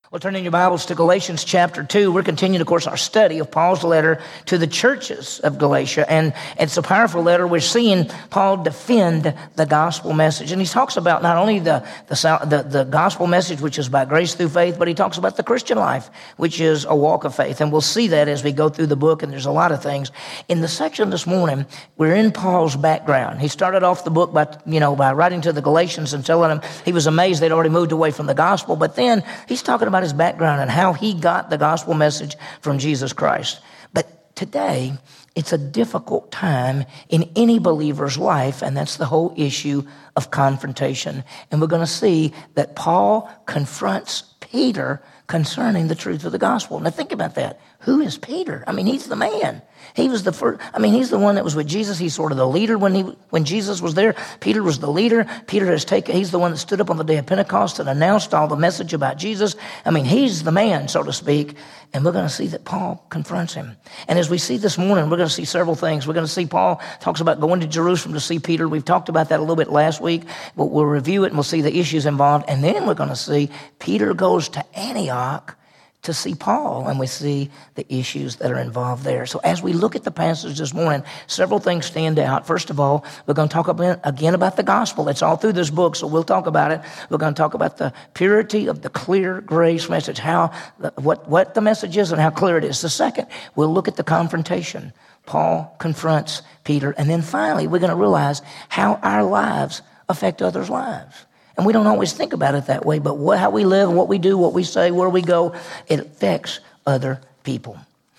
Well, turning your Bibles to Galatians chapter 2, we're continuing, of course, our study of Paul's letter to the churches of Galatia. And it's a powerful letter. We're seeing Paul defend the gospel message. And he talks about not only the gospel message, which is by grace through faith, but he talks about the Christian life, which is a walk of faith. And we'll see that as we go through the book, and there's a lot of things. In the section this morning, we're in Paul's background. He started off the book by writing to the Galatians and telling them he was amazed they'd already moved away from the gospel. But then he's talking about his background and how he got the gospel message from Jesus Christ. But today, it's a difficult time in any believer's life, and that's the whole issue of confrontation. And we're going to see that Paul confronts Peter concerning the truth of the gospel. Now think about that. Who is Peter? I mean, he's the man. He was the first. I mean, he's the one that was with Jesus. He's sort of the leader when Jesus was there. Peter was the leader. He's the one that stood up on the day of Pentecost and announced all the message about Jesus. I mean, he's the man, so to speak. And we're going to see that Paul confronts him. And as we see this morning, we're going to see several things. We're going to see Paul talks about going to Jerusalem to see Peter. We've talked about that a little bit last week, but we'll review it and we'll see the issues involved. And then we're going to see Peter goes to Antioch to see Paul, and we see the issues that are involved there. So as we look at the passage this morning, several things stand out. First of all, we're going to talk again about the gospel. It's all through this book, so we'll talk about it. We're going to talk about the purity of the clear grace message, what the message is and how clear it is. The second, we'll look at the confrontation. Paul confronts Peter. And then finally, we're going to realize how our lives affect others' lives. And we don't always think about it that way, but how we live, what we do, what we say, where we go, it affects other people.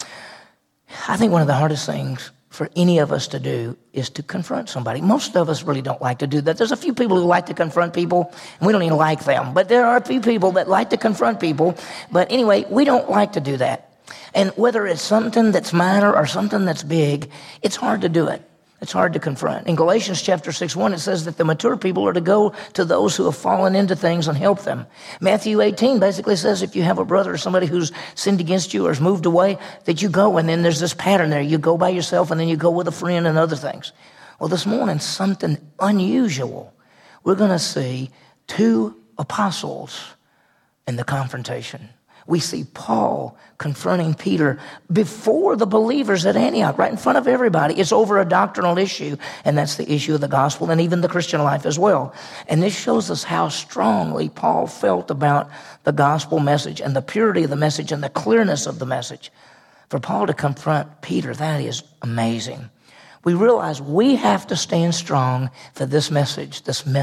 I think one of the hardest things for any of us to do is to confront somebody. Most of us really don't like to do that. There's a few people who like to confront people, and we don't even like them. But there are a few people that like to confront people. But anyway, we don't like to do that. And whether it's something that's minor or something that's big, it's hard to do it. It's hard to confront. In Galatians chapter 6:1, it says that the mature people are to go to those who have fallen into things and help them. Matthew 18 basically says if you have a brother or somebody who's sinned against you or has moved away, that you go, and then there's this pattern there. You go by yourself, and then you go with a friend and other things. Well, this morning, something unusual. We're going to see two apostles in the confrontation. We see Paul confronting Peter before the believers at Antioch, right in front of everybody. It's over a doctrinal issue, and that's the issue of the gospel and even the Christian life as well. And this shows us how strongly Paul felt about the gospel message and the purity of the message and the clearness of the message. For Paul to confront Peter, that is amazing. We realize we have to stand strong for this message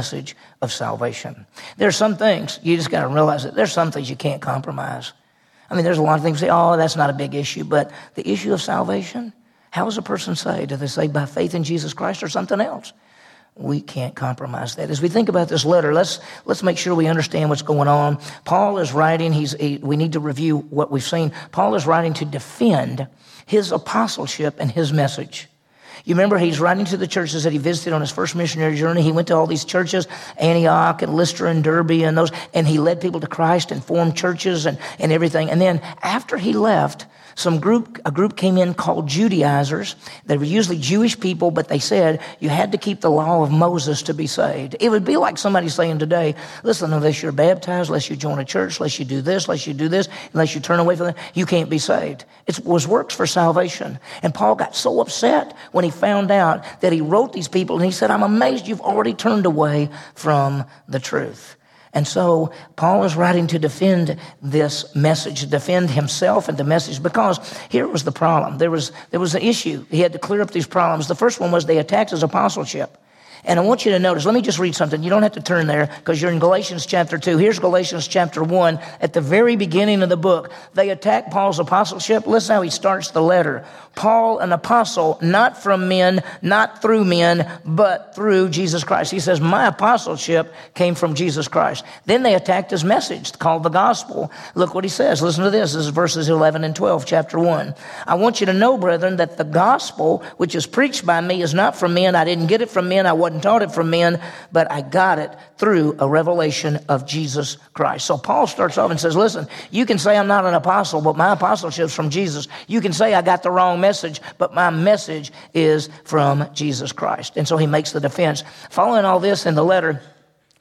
of salvation. There's some things, you just got to realize that there's some things you can't compromise. I mean, there's a lot of things you say, oh, that's not a big issue. But the issue of salvation, how is a person saved? Do they say by faith in Jesus Christ or something else? We can't compromise that. As we think about this letter, let's make sure we understand what's going on. Paul is writing, we need to review what we've seen. Paul is writing to defend his apostleship and his message. You remember he's writing to the churches that he visited on his first missionary journey. He went to all these churches, Antioch and Lystra and Derbe and those, and he led people to Christ and formed churches and everything. And then after he left, a group came in called Judaizers. They were usually Jewish people, but they said you had to keep the law of Moses to be saved. It would be like somebody saying today, listen, unless you're baptized, unless you join a church, unless you do this, unless you turn away from that, you can't be saved. It was works for salvation. And Paul got so upset when he found out that he wrote these people, and he said, I'm amazed you've already turned away from the truth. And so Paul is writing to defend this message, to defend himself and the message, because here was the problem. There was an issue. He had to clear up these problems. The first one was they attacked his apostleship. And I want you to notice, let me just read something. You don't have to turn there because you're in Galatians chapter 2. Here's Galatians chapter 1. At the very beginning of the book, they attack Paul's apostleship. Listen how he starts the letter. Paul, an apostle, not from men, not through men, but through Jesus Christ. He says, my apostleship came from Jesus Christ. Then they attacked his message called the gospel. Look what he says. Listen to this. This is verses 11 and 12, chapter 1. I want you to know, brethren, that the gospel which is preached by me is not from men. I didn't get it from men. I wasn't taught it from men, but I got it through a revelation of Jesus Christ. So Paul starts off and says, listen, you can say I'm not an apostle, but my apostleship's from Jesus. You can say I got the wrong message, but my message is from Jesus Christ. And so he makes the defense. Following all this in the letter,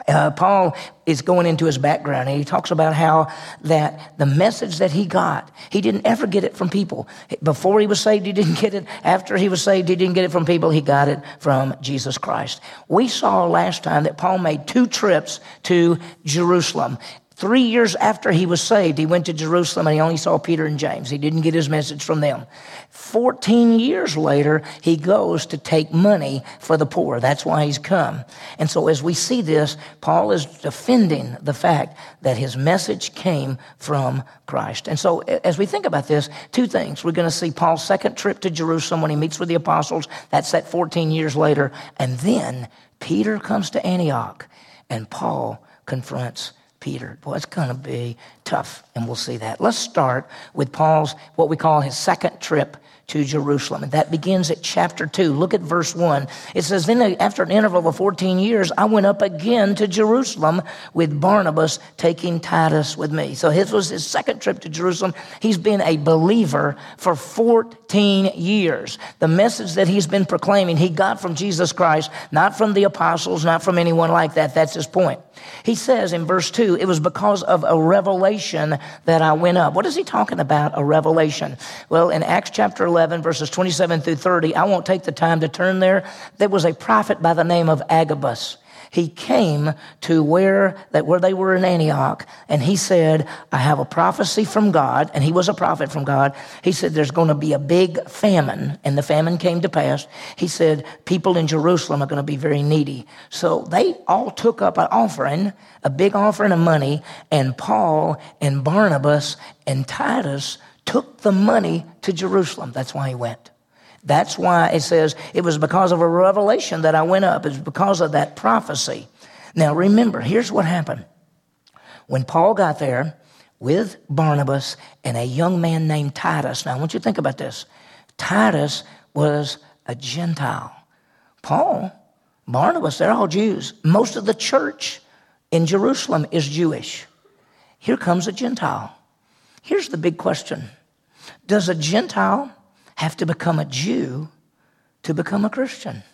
Paul is going into his background, and he talks about how that the message that he got, he didn't ever get it from people. Before he was saved, he didn't get it. After he was saved, he didn't get it from people. He got it from Jesus Christ. We saw last time that Paul made 2 trips to Jerusalem. 3 years after he was saved, he went to Jerusalem and he only saw Peter and James. He didn't get his message from them. 14 years later, he goes to take money for the poor. That's why he's come. And so as we see this, Paul is defending the fact that his message came from Christ. And so as we think about this, 2 things. We're going to see Paul's second trip to Jerusalem when he meets with the apostles. That's that 14 years later. And then Peter comes to Antioch and Paul confronts Peter. Boy, it's going to be tough, and we'll see that. Let's start with Paul's, what we call his second trip to Jerusalem. And that begins at chapter 2. Look at verse 1. It says, then after an interval of 14 years, I went up again to Jerusalem with Barnabas, taking Titus with me. So his was his second trip to Jerusalem. He's been a believer for 14 years. The message that he's been proclaiming, he got from Jesus Christ, not from the apostles, not from anyone like that. That's his point. He says in verse 2, it was because of a revelation that I went up. What is he talking about, a revelation? Well, in Acts chapter 11, verses 27 through 30, I won't take the time to turn there. There was a prophet by the name of Agabus. He came to where they were in Antioch, and he said, I have a prophecy from God, and he was a prophet from God. He said, there's going to be a big famine, and the famine came to pass. He said, people in Jerusalem are going to be very needy. So they all took up an offering, a big offering of money, and Paul and Barnabas and Titus took the money to Jerusalem. That's why he went. That's why it says it was because of a revelation that I went up. It was because of that prophecy. Now remember, here's what happened. When Paul got there with Barnabas and a young man named Titus. Now I want you to think about this. Titus was a Gentile. Paul, Barnabas, they're all Jews. Most of the church in Jerusalem is Jewish. Here comes a Gentile. Here's the big question. Does a Gentile have to become a Jew to become a Christian?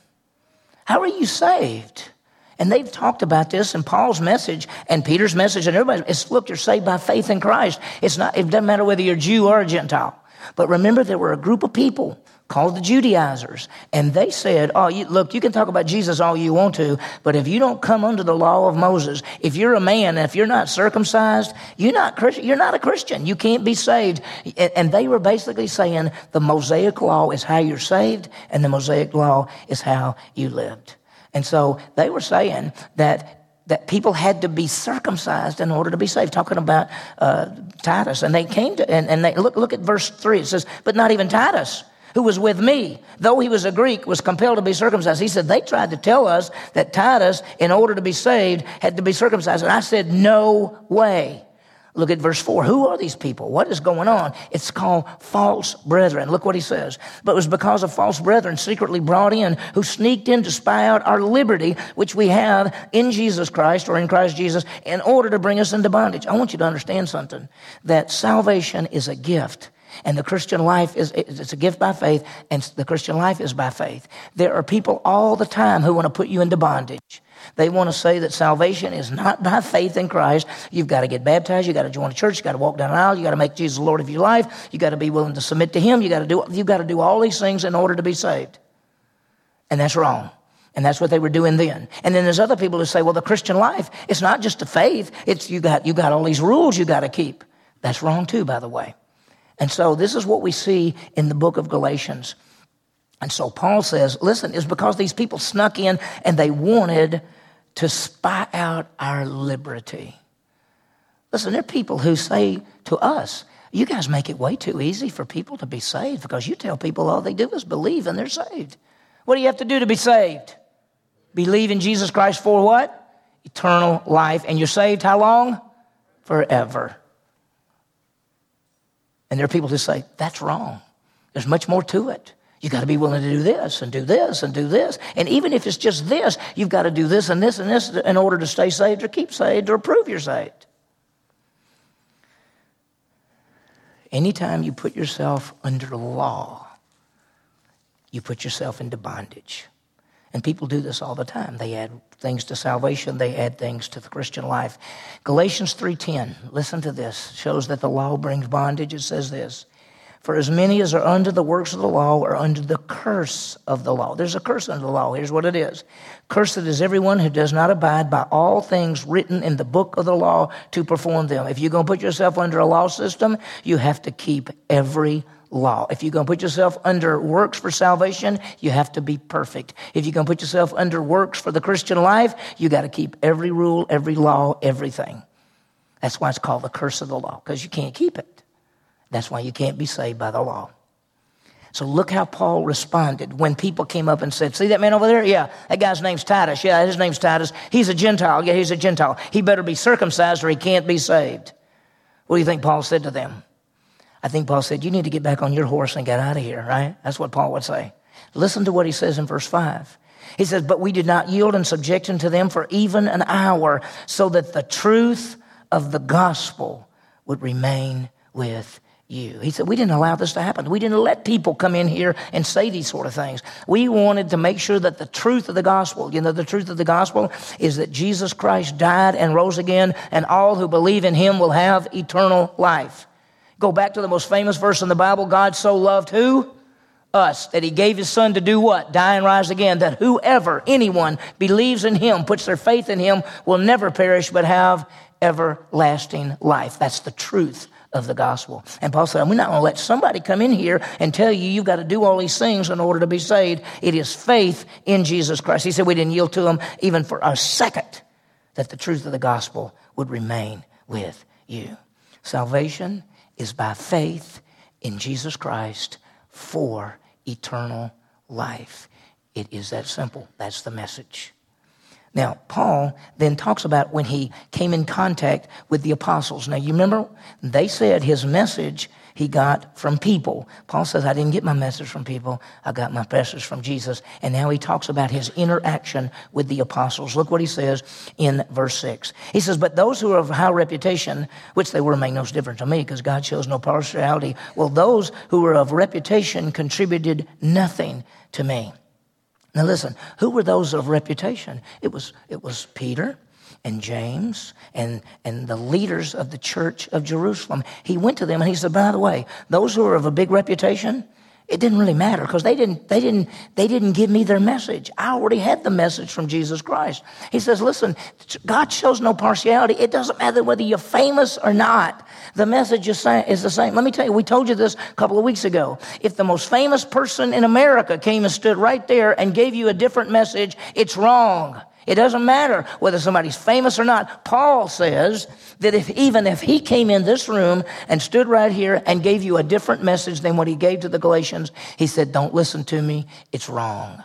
How are you saved? And they've talked about this in Paul's message and Peter's message and everybody's. It's, look, you're saved by faith in Christ. It doesn't matter whether you're a Jew or a Gentile. But remember, there were a group of people called the Judaizers, and they said, look, you can talk about Jesus all you want to, but if you don't come under the law of Moses, if you're a man, and if you're not circumcised, you're not a Christian. You can't be saved. And they were basically saying the Mosaic law is how you're saved, and the Mosaic law is how you lived. And so they were saying that people had to be circumcised in order to be saved, talking about Titus. And they came to, and they look at verse 3. It says, but not even Titus, who was with me, though he was a Greek, was compelled to be circumcised. He said, they tried to tell us that Titus, in order to be saved, had to be circumcised. And I said, no way. Look at verse 4. Who are these people? What is going on? It's called false brethren. Look what he says. But it was because of false brethren secretly brought in, who sneaked in to spy out our liberty, which we have in Jesus Christ, or in Christ Jesus, in order to bring us into bondage. I want you to understand something, that salvation is a gift. And the Christian life it's a gift by faith, and the Christian life is by faith. There are people all the time who want to put you into bondage. They want to say that salvation is not by faith in Christ. You've got to get baptized. You've got to join a church. You've got to walk down an aisle. You've got to make Jesus the Lord of your life. You've got to be willing to submit to Him. You've got to do all these things in order to be saved. And that's wrong. And that's what they were doing then. And then there's other people who say, well, the Christian life, it's not just a faith. It's you got all these rules you got to keep. That's wrong too, by the way. And so this is what we see in the book of Galatians. And so Paul says, listen, it's because these people snuck in and they wanted to spy out our liberty. Listen, there are people who say to us, you guys make it way too easy for people to be saved because you tell people all they do is believe and they're saved. What do you have to do to be saved? Believe in Jesus Christ for what? Eternal life. And you're saved how long? Forever. And there are people who say, that's wrong. There's much more to it. You got to be willing to do this and do this and do this. And even if it's just this, you've got to do this and this and this in order to stay saved or keep saved or prove you're saved. Anytime you put yourself under law, you put yourself into bondage. And people do this all the time. They add things to salvation. They add things to the Christian life. Galatians 3:10, listen to this, shows that the law brings bondage. It says this, for as many as are under the works of the law are under the curse of the law. There's a curse under the law. Here's what it is. Cursed is everyone who does not abide by all things written in the book of the law to perform them. If you're going to put yourself under a law system, you have to keep every law. If you're going to put yourself under works for salvation, you have to be perfect. If you're going to put yourself under works for the Christian life, you got to keep every rule, every law, everything. That's why it's called the curse of the law, because you can't keep it. That's why you can't be saved by the law. So look how Paul responded when people came up and said, see that man over there? Yeah, that guy's name's Titus. Yeah, his name's Titus. He's a Gentile. Yeah, he's a Gentile. He better be circumcised or he can't be saved. What do you think Paul said to them? I think Paul said, you need to get back on your horse and get out of here, right? That's what Paul would say. Listen to what he says in verse 5. He says, but we did not yield in subjection to them for even an hour, so that the truth of the gospel would remain with you. He said, we didn't allow this to happen. We didn't let people come in here and say these sort of things. We wanted to make sure that the truth of the gospel, the truth of the gospel is that Jesus Christ died and rose again, and all who believe in him will have eternal life. Go back to the most famous verse in the Bible. God so loved who? Us. That he gave his son to do what? Die and rise again. That whoever, anyone, believes in him, puts their faith in him, will never perish but have everlasting life. That's the truth of the gospel. And Paul said, we're not going to let somebody come in here and tell you you've got to do all these things in order to be saved. It is faith in Jesus Christ. He said we didn't yield to him even for a second, that the truth of the gospel would remain with you. Salvation is by faith in Jesus Christ for eternal life. It is that simple. That's the message. Now, Paul then talks about when he came in contact with the apostles. Now, you remember, they said his message he got from people. Paul says, I didn't get my message from people. I got my message from Jesus. And now he talks about his interaction with the apostles. Look what he says in verse 6. He says, but those who are of high reputation, which they were, make no difference to me, because God shows no partiality. Well, those who were of reputation contributed nothing to me. Now listen, who were those of reputation? It was Peter and James and the leaders of the church of Jerusalem. He went to them and he said, by the way, those who are of a big reputation, it didn't really matter because they didn't give me their message. I already had the message from Jesus Christ. He says, listen, God shows no partiality. It doesn't matter whether you're famous or not. The message is the same. Let me tell you, we told you this a couple of weeks ago. If the most famous person in America came and stood right there and gave you a different message, it's wrong. It doesn't matter whether somebody's famous or not. Paul says that even if he came in this room and stood right here and gave you a different message than what he gave to the Galatians, he said, don't listen to me. It's wrong.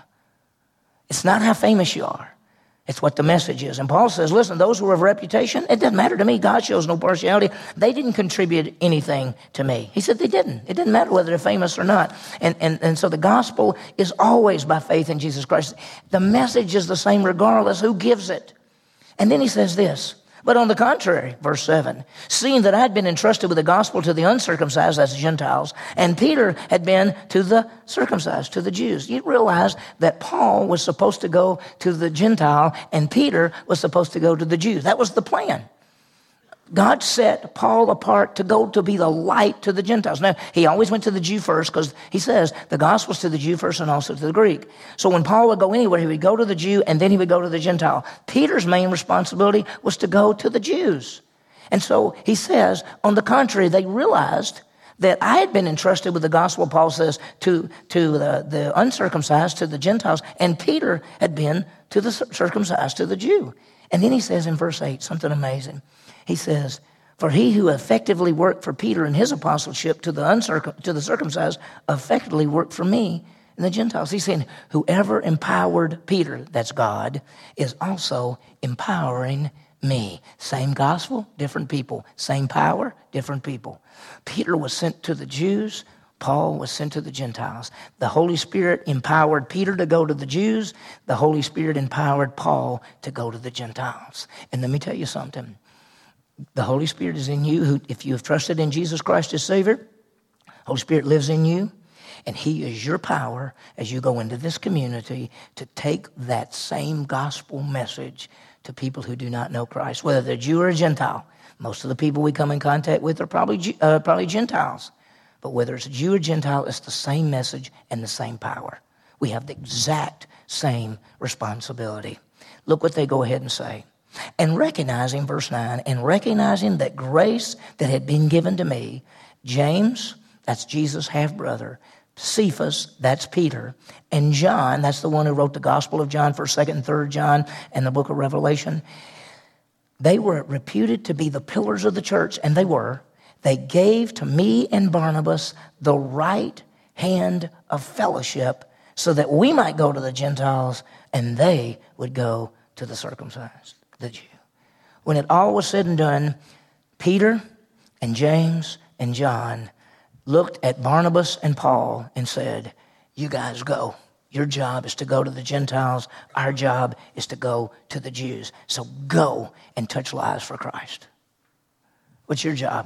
It's not how famous you are. It's what the message is. And Paul says, listen, those who are of reputation, it doesn't matter to me. God shows no partiality. They didn't contribute anything to me. He said they didn't. It didn't matter whether they're famous or not. And so the gospel is always by faith in Jesus Christ. The message is the same regardless who gives it. And then he says this, but on the contrary, verse 7, seeing that I had been entrusted with the gospel to the uncircumcised, that's Gentiles, and Peter had been to the circumcised, to the Jews. You realize that Paul was supposed to go to the Gentile and Peter was supposed to go to the Jews. That was the plan. God set Paul apart to go to be the light to the Gentiles. Now, he always went to the Jew first because he says the gospel's to the Jew first and also to the Greek. So when Paul would go anywhere, he would go to the Jew and then he would go to the Gentile. Peter's main responsibility was to go to the Jews. And so he says, on the contrary, they realized that I had been entrusted with the gospel, Paul says, to the uncircumcised, to the Gentiles, and Peter had been to the circumcised, to the Jew. And then he says in verse 8, something amazing. He says, for he who effectively worked for Peter in his apostleship to the circumcised effectively worked for me and the Gentiles. He's saying whoever empowered Peter, that's God, is also empowering me. Same gospel, different people. Same power, different people. Peter was sent to the Jews. Paul was sent to the Gentiles. The Holy Spirit empowered Peter to go to the Jews. The Holy Spirit empowered Paul to go to the Gentiles. And let me tell you something. The Holy Spirit is in you. If you have trusted in Jesus Christ as Savior, Holy Spirit lives in you. And he is your power as you go into this community to take that same gospel message to people who do not know Christ, whether they're Jew or Gentile. Most of the people we come in contact with are probably Gentiles. But whether it's a Jew or Gentile, it's the same message and the same power. We have the exact same responsibility. Look what they go ahead and say. And recognizing, verse 9, and recognizing that grace that had been given to me, James, that's Jesus' half-brother, Cephas, that's Peter, and John, that's the one who wrote the Gospel of John, 1st, 2nd, and 3rd John, and the book of Revelation. They were reputed to be the pillars of the church, and they were. They gave to me and Barnabas the right hand of fellowship so that we might go to the Gentiles and they would go to the circumcised, the Jew. When it all was said and done, Peter and James and John looked at Barnabas and Paul and said, you guys go. Your job is to go to the Gentiles. Our job is to go to the Jews. So go and touch lives for Christ. What's your job?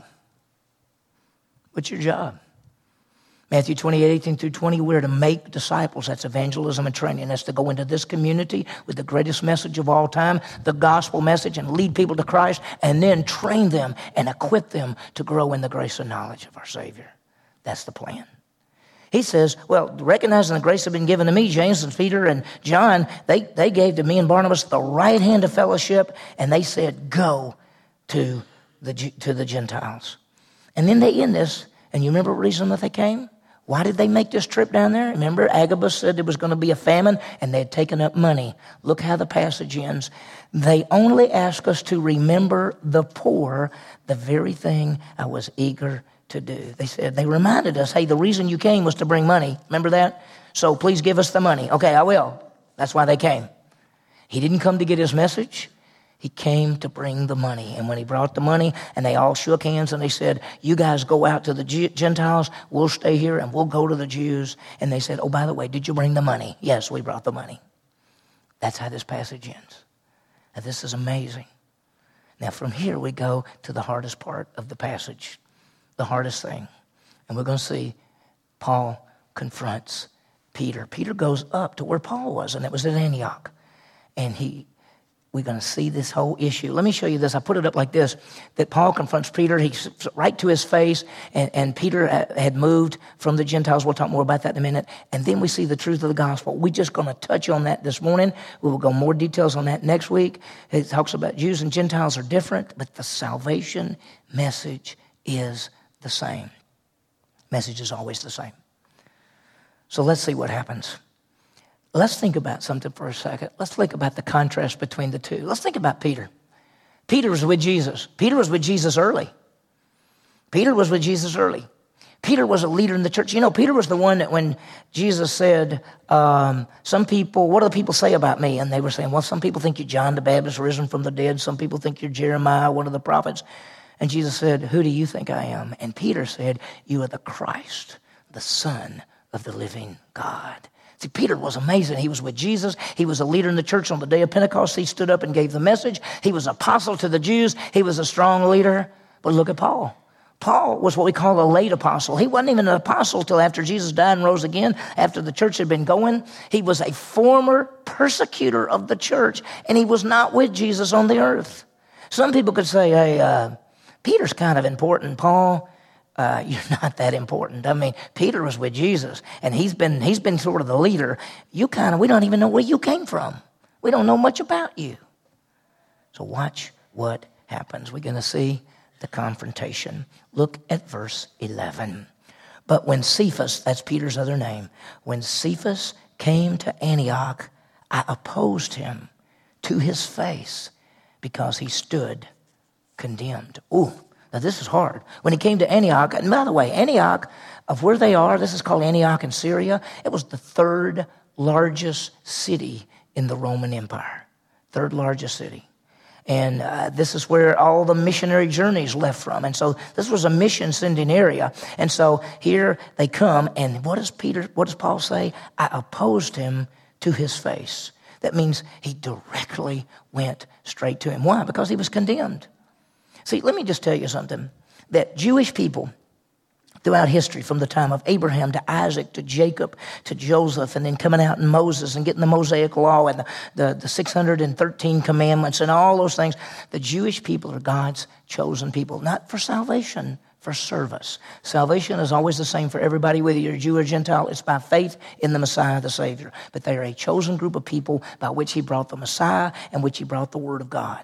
What's your job? Matthew 28:18-20, we're to make disciples. That's evangelism and training. That's to go into this community with the greatest message of all time, the gospel message, and lead people to Christ, and then train them and equip them to grow in the grace and knowledge of our Savior. That's the plan. He says, well, recognizing the grace that had been given to me, James and Peter and John, they gave to me and Barnabas the right hand of fellowship, and they said, go to the Gentiles. And then they end this, and you remember the reason that they came? Why did they make this trip down there? Remember, Agabus said there was going to be a famine, and they had taken up money. Look how the passage ends. They only ask us to remember the poor, the very thing I was eager to do. They reminded us, hey, the reason you came was to bring money. Remember that? So please give us the money. Okay, I will. That's why they came. He didn't come to get his message. He came to bring the money. And when he brought the money, and they all shook hands and they said, you guys go out to the Gentiles, we'll stay here and we'll go to the Jews. And they said, oh, by the way, did you bring the money? Yes, we brought the money. That's how this passage ends. Now, this is amazing. Now, from here we go to the hardest part of the passage, the hardest thing. And we're going to see Paul confronts Peter. Peter goes up to where Paul was, and it was at Antioch. And we're going to see this whole issue. Let me show you this. I put it up like this, that Paul confronts Peter. He's right to his face, and Peter had moved from the Gentiles. We'll talk more about that in a minute. And then we see the truth of the gospel. We're just going to touch on that this morning. We will go more details on that next week. It talks about Jews and Gentiles are different, but the salvation message is the same. Message is always the same. So let's see what happens. Let's think about something for a second. Let's think about the contrast between the two. Let's think about Peter. Peter was with Jesus. Peter was with Jesus early. Peter was with Jesus early. Peter was a leader in the church. You know, Peter was the one that when Jesus said, some people, what do the people say about me? And they were saying, well, some people think you're John the Baptist risen from the dead. Some people think you're Jeremiah, one of the prophets. And Jesus said, who do you think I am? And Peter said, you are the Christ, the Son of the living God. See, Peter was amazing. He was with Jesus. He was a leader in the church on the day of Pentecost. He stood up and gave the message. He was apostle to the Jews. He was a strong leader. But look at Paul. Paul was what we call a late apostle. He wasn't even an apostle till after Jesus died and rose again, after the church had been going. He was a former persecutor of the church, and he was not with Jesus on the earth. Some people could say, hey, Peter's kind of important. Paul, you're not that important. I mean, Peter was with Jesus, and he's been sort of the leader. We don't even know where you came from. We don't know much about you. So watch what happens. We're going to see the confrontation. Look at verse 11. But when Cephas, that's Peter's other name, when Cephas came to Antioch, I opposed him to his face because he stood condemned. Ooh. Now, this is hard. When he came to Antioch, and by the way, Antioch, of where they are, this is called Antioch in Syria. It was the third largest city in the Roman Empire. Third largest city. And this is where all the missionary journeys left from. And so this was a mission sending area. And so here they come, and what does Paul say? I opposed him to his face. That means he directly went straight to him. Why? Because he was condemned. See, let me just tell you something, that Jewish people, throughout history, from the time of Abraham to Isaac to Jacob to Joseph, and then coming out in Moses and getting the Mosaic Law and the 613 commandments and all those things. The Jewish people are God's chosen people, not for salvation, for service. Salvation is always the same for everybody, whether you're a Jew or Gentile. It's by faith in the Messiah, the Savior. But they are a chosen group of people by which he brought the Messiah and which he brought the Word of God.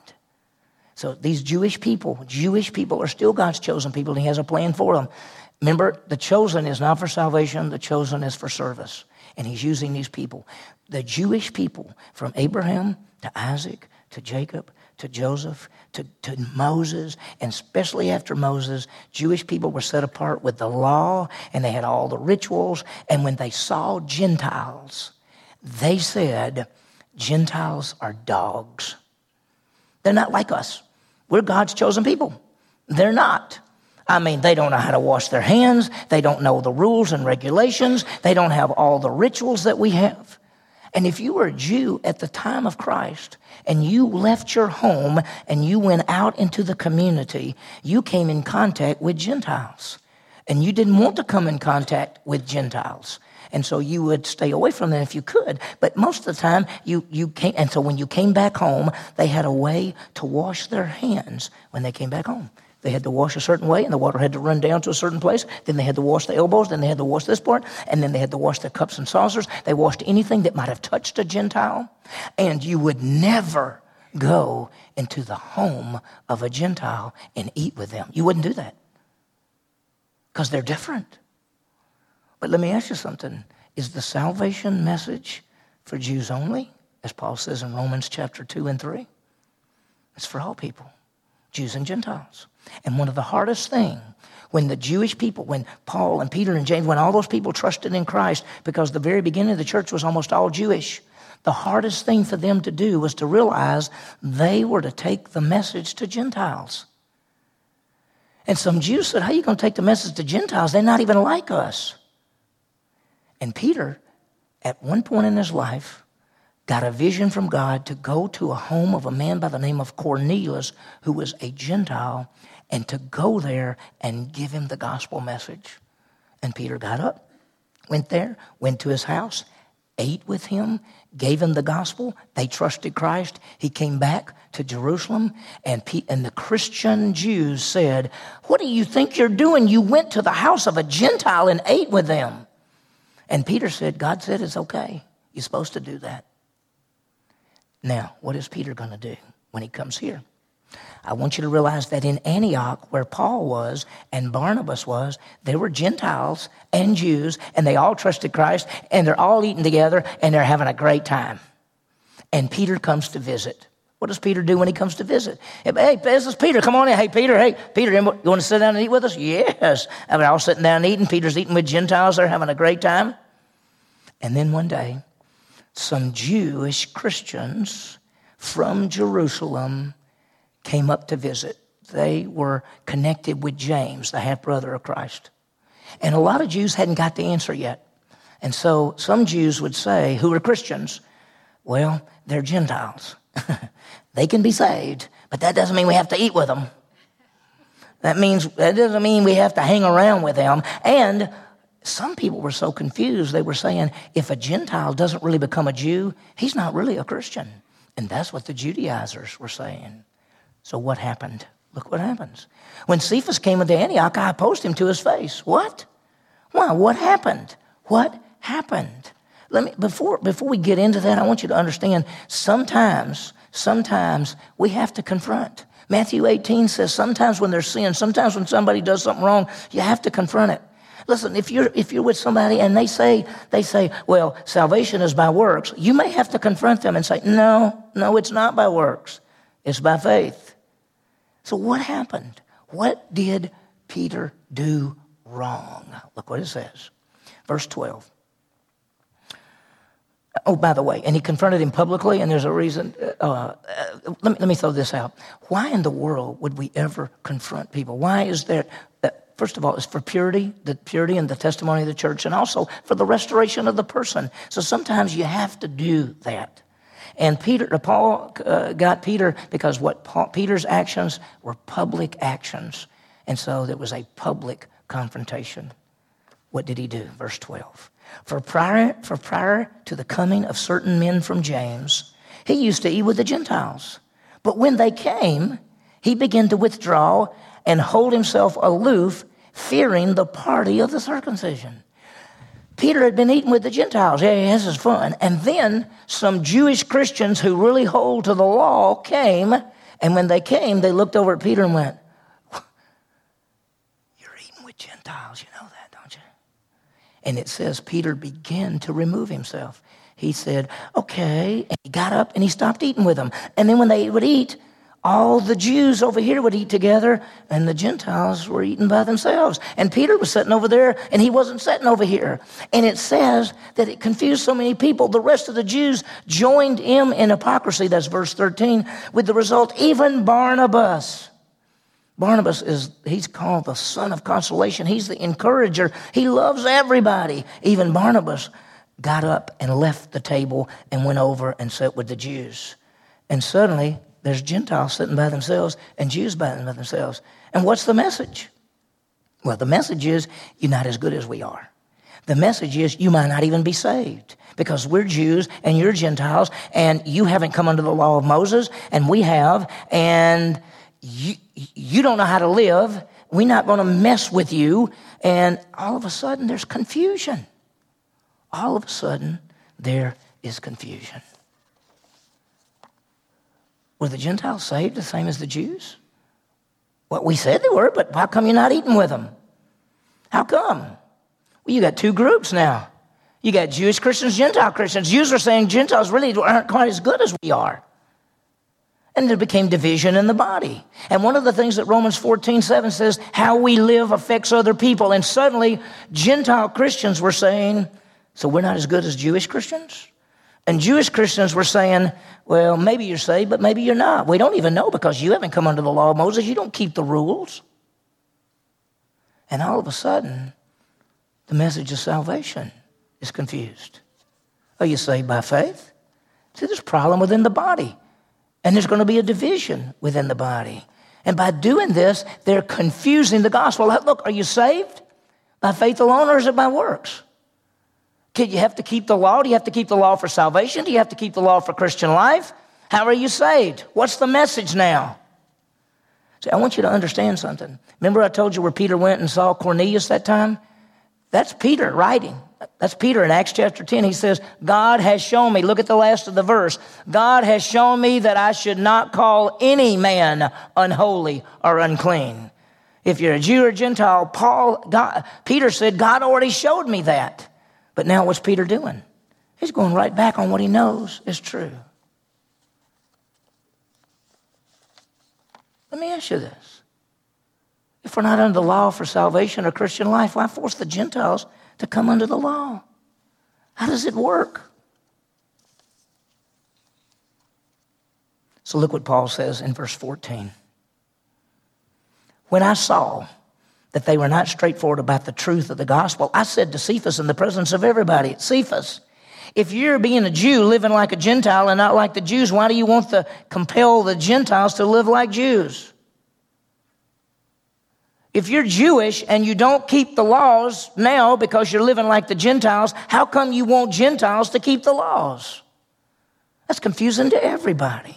So these Jewish people are still God's chosen people, and he has a plan for them. Remember, the chosen is not for salvation. The chosen is for service. And he's using these people. The Jewish people, from Abraham to Isaac to Jacob to Joseph to Moses, and especially after Moses, Jewish people were set apart with the law, and they had all the rituals. And when they saw Gentiles, they said, Gentiles are dogs. They're not like us. We're God's chosen people. They're not. I mean, they don't know how to wash their hands. They don't know the rules and regulations. They don't have all the rituals that we have. And if you were a Jew at the time of Christ and you left your home and you went out into the community, you came in contact with Gentiles. And you didn't want to come in contact with Gentiles. And so you would stay away from them if you could. But most of the time, you came. And so when you came back home, they had a way to wash their hands when they came back home. They had to wash a certain way, and the water had to run down to a certain place. Then they had to wash the elbows. Then they had to wash this part. And then they had to wash their cups and saucers. They washed anything that might have touched a Gentile. And you would never go into the home of a Gentile and eat with them. You wouldn't do that because they're different. But let me ask you something. Is the salvation message for Jews only, as Paul says in Romans chapter 2 and 3? It's for all people, Jews and Gentiles. And one of the hardest things when the Jewish people, when Paul and Peter and James, when all those people trusted in Christ, because the very beginning of the church was almost all Jewish, the hardest thing for them to do was to realize they were to take the message to Gentiles. And some Jews said, how are you going to take the message to Gentiles? They're not even like us. And Peter, at one point in his life, got a vision from God to go to a home of a man by the name of Cornelius, who was a Gentile, and to go there and give him the gospel message. And Peter got up, went there, went to his house, ate with him, gave him the gospel. They trusted Christ. He came back to Jerusalem, and the Christian Jews said, what do you think you're doing? You went to the house of a Gentile and ate with them. And Peter said, God said it's okay. You're supposed to do that. Now, what is Peter going to do when he comes here? I want you to realize that in Antioch, where Paul was and Barnabas was, there were Gentiles and Jews, and they all trusted Christ, and they're all eating together, and they're having a great time. And Peter comes to visit. What does Peter do when he comes to visit? Hey, this is Peter. Come on in. Hey, Peter, you want to sit down and eat with us? Yes. And we're all sitting down and eating. Peter's eating with Gentiles. They're having a great time. And then one day, some Jewish Christians from Jerusalem came up to visit. They were connected with James, the half-brother of Christ. And a lot of Jews hadn't got the answer yet. And so some Jews would say, who are Christians, well, they're Gentiles. They can be saved, but that doesn't mean we have to eat with them. That doesn't mean we have to hang around with them. And some people were so confused, they were saying, if a Gentile doesn't really become a Jew, he's not really a Christian. And that's what the Judaizers were saying. So what happened? Look what happens. When Cephas came into Antioch, I opposed him to his face. What? Why? What happened? What happened? Before we get into that, I want you to understand, sometimes we have to confront. Matthew 18 says sometimes when there's sin, sometimes when somebody does something wrong, you have to confront it. Listen, if you're with somebody and they say, well, salvation is by works, you may have to confront them and say, no, it's not by works. It's by faith. So what happened? What did Peter do wrong? Look what it says. Verse 12. Oh, by the way, and he confronted him publicly, and there's a reason. Let me throw this out. Why in the world would we ever confront people? Why is that? First of all, it's for purity, the purity and the testimony of the church, and also for the restoration of the person. So sometimes you have to do that. And Paul got Peter because Peter's actions were public actions. And so there was a public confrontation. What did he do? Verse 12. For prior to the coming of certain men from James, he used to eat with the Gentiles. But when they came, he began to withdraw and hold himself aloof, fearing the party of the circumcision. Peter had been eating with the Gentiles. Yeah, this is fun. And then some Jewish Christians who really hold to the law came. And when they came, they looked over at Peter and went, "You're eating with Gentiles. You know that, don't you?" And it says Peter began to remove himself. He said, "Okay." And he got up and he stopped eating with them. And then when they would eat, all the Jews over here would eat together, and the Gentiles were eating by themselves. And Peter was sitting over there, and he wasn't sitting over here. And it says that it confused so many people. The rest of the Jews joined him in hypocrisy. That's verse 13. With the result, even Barnabas. Barnabas he's called the son of consolation. He's the encourager. He loves everybody. Even Barnabas got up and left the table and went over and sat with the Jews. And suddenly, there's Gentiles sitting by themselves and Jews by themselves. And what's the message? Well, the message is you're not as good as we are. The message is you might not even be saved because we're Jews and you're Gentiles and you haven't come under the law of Moses and we have, and you don't know how to live. We're not going to mess with you. And all of a sudden there's confusion. All of a sudden there is confusion. Were the Gentiles saved the same as the Jews? Well, we said they were, but how come you're not eating with them? How come? Well, you got two groups now. You got Jewish Christians, Gentile Christians. Jews are saying Gentiles really aren't quite as good as we are. And there became division in the body. And one of the things that Romans 14:7 says, how we live affects other people. And suddenly, Gentile Christians were saying, so we're not as good as Jewish Christians? And Jewish Christians were saying, well, maybe you're saved, but maybe you're not. We don't even know because you haven't come under the law of Moses. You don't keep the rules. And all of a sudden, the message of salvation is confused. Are you saved by faith? See, there's a problem within the body. And there's going to be a division within the body. And by doing this, they're confusing the gospel. Look, are you saved by faith alone or is it by works? Do you have to keep the law? Do you have to keep the law for salvation? Do you have to keep the law for Christian life? How are you saved? What's the message now? See, I want you to understand something. Remember I told you where Peter went and saw Cornelius that time? That's Peter writing. That's Peter in Acts chapter 10. He says, God has shown me, look at the last of the verse, God has shown me that I should not call any man unholy or unclean. If you're a Jew or Gentile, Peter said, God already showed me that. But now what's Peter doing? He's going right back on what he knows is true. Let me ask you this. If we're not under the law for salvation or Christian life, why force the Gentiles to come under the law? How does it work? So look what Paul says in verse 14. When I saw that they were not straightforward about the truth of the gospel, I said to Cephas in the presence of everybody, Cephas, if you're being a Jew living like a Gentile and not like the Jews, why do you want to compel the Gentiles to live like Jews? If you're Jewish and you don't keep the laws now because you're living like the Gentiles, how come you want Gentiles to keep the laws? That's confusing to everybody.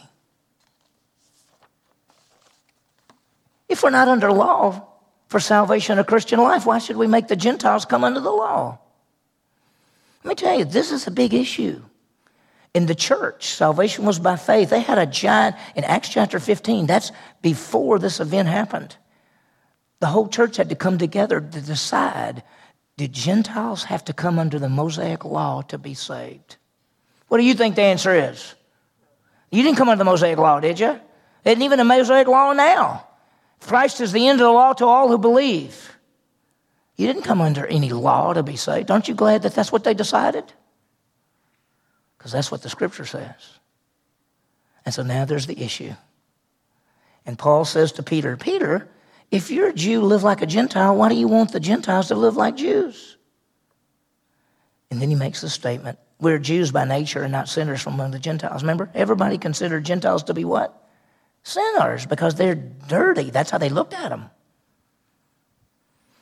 If we're not under law for salvation or Christian life, why should we make the Gentiles come under the law? Let me tell you, this is a big issue. In the church, salvation was by faith. They had a giant, in Acts chapter 15, that's before this event happened. The whole church had to come together to decide, did Gentiles have to come under the Mosaic law to be saved? What do you think the answer is? You didn't come under the Mosaic law, did you? There isn't even a Mosaic law now. Christ is the end of the law to all who believe. You didn't come under any law to be saved. Aren't you glad that that's what they decided? Because that's what the Scripture says. And so now there's the issue. And Paul says to Peter, Peter, if you're a Jew, live like a Gentile, why do you want the Gentiles to live like Jews? And then he makes the statement, we're Jews by nature and not sinners from among the Gentiles. Remember, everybody considered Gentiles to be what? Sinners, because they're dirty. That's how they looked at them.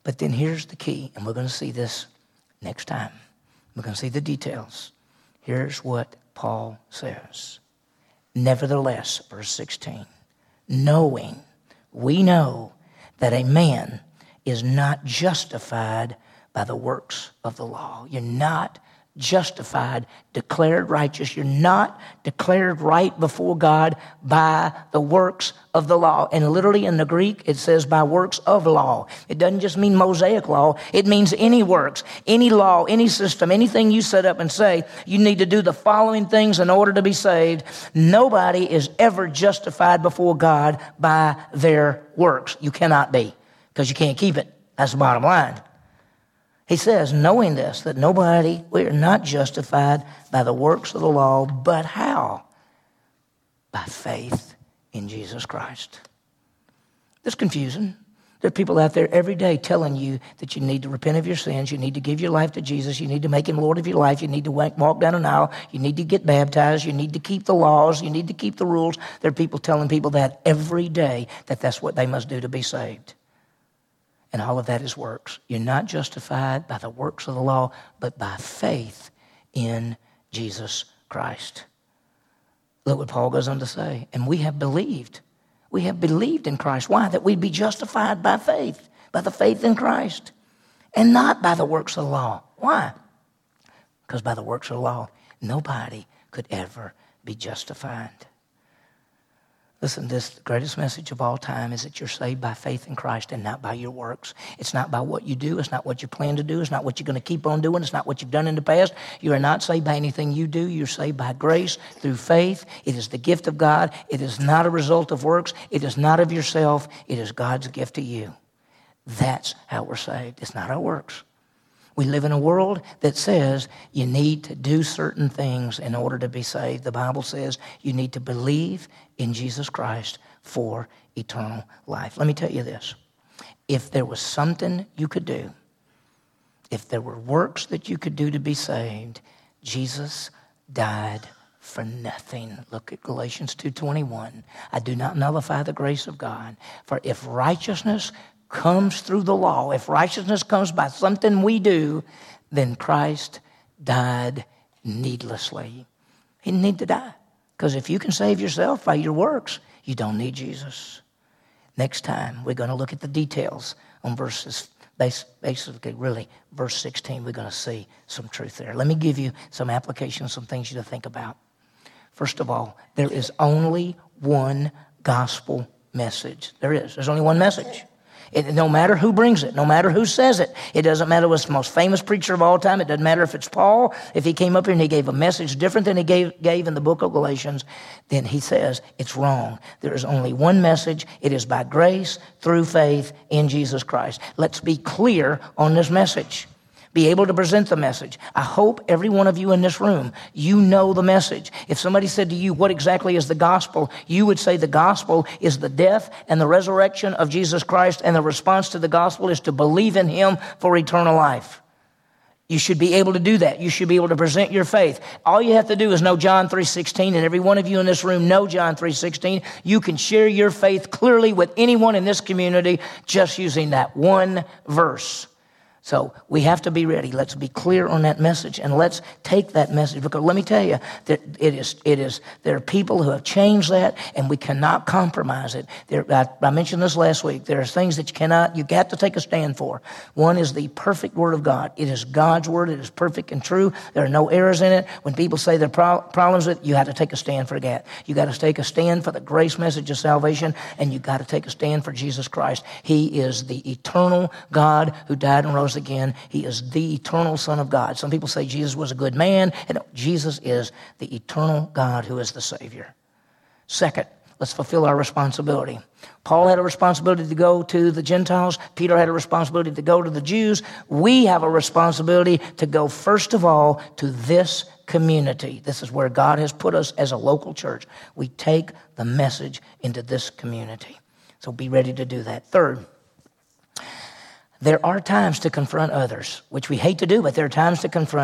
But then here's the key, and we're going to see this next time. We're going to see the details. Here's what Paul says. Nevertheless, verse 16, knowing, we know that a man is not justified by the works of the law. You're not justified, declared righteous. You're not declared right before God by the works of the law. And literally in the Greek, it says by works of law. It doesn't just mean Mosaic law. It means any works, any law, any system, anything you set up and say, you need to do the following things in order to be saved. Nobody is ever justified before God by their works. You cannot be, because you can't keep it. That's the bottom line. He says, knowing this, that we are not justified by the works of the law, but how? By faith in Jesus Christ. It's confusing. There are people out there every day telling you that you need to repent of your sins, you need to give your life to Jesus, you need to make him Lord of your life, you need to walk down an aisle, you need to get baptized, you need to keep the laws, you need to keep the rules. There are people telling people that every day, that that's what they must do to be saved. And all of that is works. You're not justified by the works of the law, but by faith in Jesus Christ. Look what Paul goes on to say. And we have believed. We have believed in Christ. Why? That we'd be justified by faith, by the faith in Christ, and not by the works of the law. Why? Because by the works of the law, nobody could ever be justified. Listen, the greatest message of all time is that you're saved by faith in Christ and not by your works. It's not by what you do. It's not what you plan to do. It's not what you're going to keep on doing. It's not what you've done in the past. You are not saved by anything you do. You're saved by grace through faith. It is the gift of God. It is not a result of works. It is not of yourself. It is God's gift to you. That's how we're saved. It's not our works. We live in a world that says you need to do certain things in order to be saved. The Bible says you need to believe in Jesus Christ for eternal life. Let me tell you this. If there was something you could do, if there were works that you could do to be saved, Jesus died for nothing. Look at Galatians 2:21. I do not nullify the grace of God. For if righteousness comes through the law, if righteousness comes by something we do, then Christ died needlessly. He didn't need to die. Because if you can save yourself by your works, you don't need Jesus. Next time, we're going to look at the details on verses, basically, really, verse 16. We're going to see some truth there. Let me give you some applications, some things you to think about. First of all, there is only one gospel message. There's only one message. No matter who brings it, no matter who says it, it doesn't matter what's the most famous preacher of all time. It doesn't matter if it's Paul. If he came up here and he gave a message different than he gave in the book of Galatians, then he says it's wrong. There is only one message. It is by grace through faith in Jesus Christ. Let's be clear on this message. Be able to present the message. I hope every one of you in this room, you know the message. If somebody said to you, what exactly is the gospel? You would say the gospel is the death and the resurrection of Jesus Christ, and the response to the gospel is to believe in him for eternal life. You should be able to do that. You should be able to present your faith. All you have to do is know John 3:16, and every one of you in this room know John 3:16. You can share your faith clearly with anyone in this community just using that one verse. So we have to be ready. Let's be clear on that message, and let's take that message, because let me tell you that there are people who have changed that, and we cannot compromise it. I mentioned this last week. There are things that you have to take a stand for. One is the perfect word of God. It is God's word. It is perfect and true. There are no errors in it. When people say there are problems with it, you have to take a stand for that. You got to take a stand for the grace message of salvation, and you got to take a stand for Jesus Christ. He is the eternal God who died and rose again. He is the eternal Son of God. Some people say Jesus was a good man, and Jesus is the eternal God who is the Savior. Second, let's fulfill our responsibility. Paul had a responsibility to go to the Gentiles. Peter had a responsibility to go to the Jews. We have a responsibility to go, first of all, to this community. This is where God has put us as a local church. We take the message into this community. So be ready to do that. Third, there are times to confront others, which we hate to do, but there are times to confront.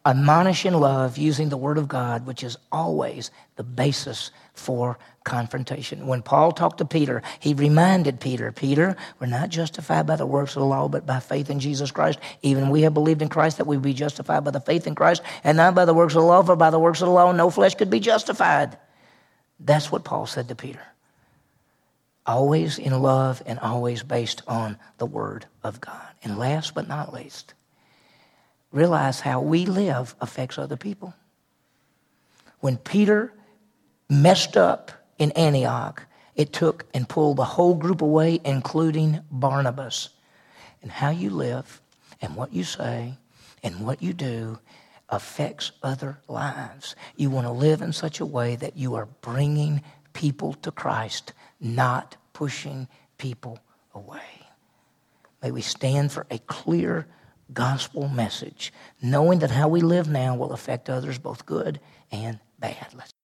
admonish in love using the Word of God, which is always the basis for confrontation. When Paul talked to Peter, he reminded Peter, Peter, we're not justified by the works of the law, but by faith in Jesus Christ. Even we have believed in Christ that we be justified by the faith in Christ, and not by the works of the law, for by the works of the law no flesh could be justified. That's what Paul said to Peter. Always in love and always based on the Word of God. And last but not least, realize how we live affects other people. When Peter messed up in Antioch, it took and pulled the whole group away, including Barnabas. And how you live and what you say and what you do affects other lives. You want to live in such a way that you are bringing people to Christ, not pushing people away. May we stand for a clear gospel message, knowing that how we live now will affect others, both good and bad.